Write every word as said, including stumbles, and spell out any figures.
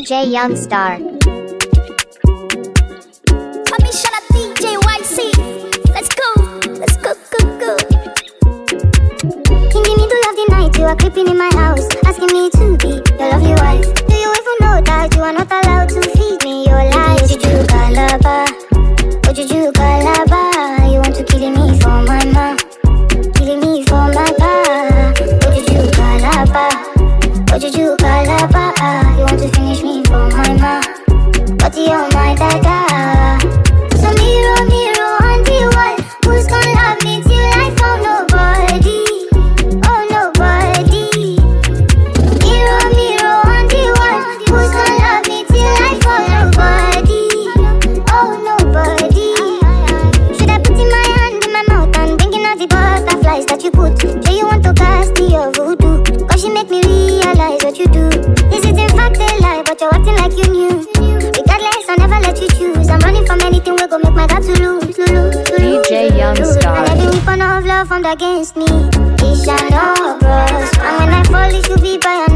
J Youngstar. Commissioner D J Y C. Let's go, let's go, go, go. In the middle of the night, you are creeping in my house, asking me to be your lovely wife. Do you even know that you are not allowed to feed me your lies? Juju Calabar, oh Juju Calabar, you want to kill me for my mom, killing me for my pa. Oh Juju Calabar, oh Juju Calabar, you want to finish me for my mom, but you're my dada. So mirror, mirror on the wall, who's gonna love me till I found nobody? Oh nobody. Mirror, mirror on the wall, who's gonna love me till I found nobody? Oh nobody. Should I put in my hand in my mouth and bringing out the butterflies that you put? Do you want to cast me your voodoo? Cause you make me realize what you do. Is it in fact a lie, but you're acting like you knew? Regardless, I'll never let you choose. I'm running from anything, we're gonna make my God to lose, lose, lose. D J Youngstar. And every weapon of love formed against me, it shall not prosper. And when I fall, it should be by